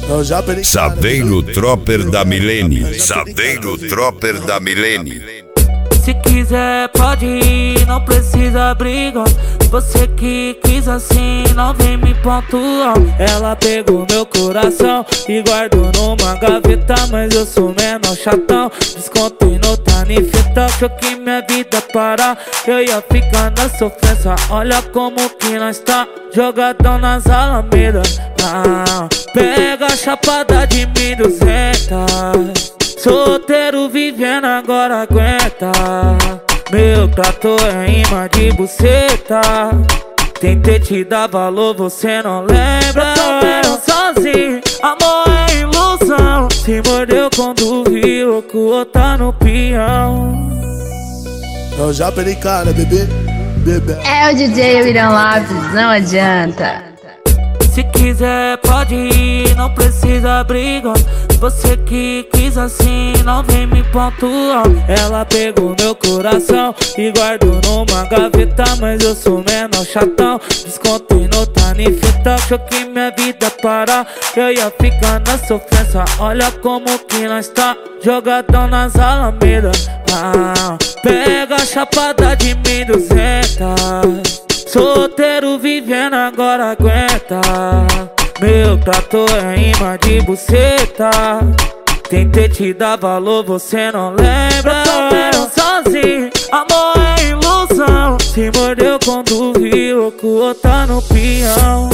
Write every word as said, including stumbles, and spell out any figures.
Saveiro Tropper da Milene. Saveiro Tropper da Milene. Se quiser pode ir, não precisa brigar. Você que quis assim, não vem me pontuar. Ela pegou meu coração e guardou numa gaveta, mas eu sou menor chatão. Descontei no tanifeta, achou que minha vida parar, eu ia ficar na sofrência. Olha como que nós tá, jogadão nas alamedas. Ah, pega a chapada de mil e duzentos. Solteiro vivendo agora aguenta. Meu trator é imã de buceta. Tentei te dar valor, você não lembra. Eu tô bem sozinho, amor é ilusão. Se mordeu quando viu que o outro tá no peão. Eu já perei cara, bebê, bebê. É o D J William Lopes, não adianta. Se quiser pode ir, não precisa brigar. Você que quis assim, não vem me pontuar. Ela pegou meu coração e guardou numa gaveta, mas eu sou menor chatão. Descontei no tanifeta, achou que minha vida parar, eu ia ficar na sofrência. Olha como que nós tá, jogadão nas alamedas. Ah, pega a chapada de mil e duzentos. Solteiro vivendo agora aguenta. Meu trator é imã de buceta. Tentei te dar valor, você não lembra. Eu tô bem sozinho, amor é ilusão. Se mordeu quando viu que o outro tá no peão.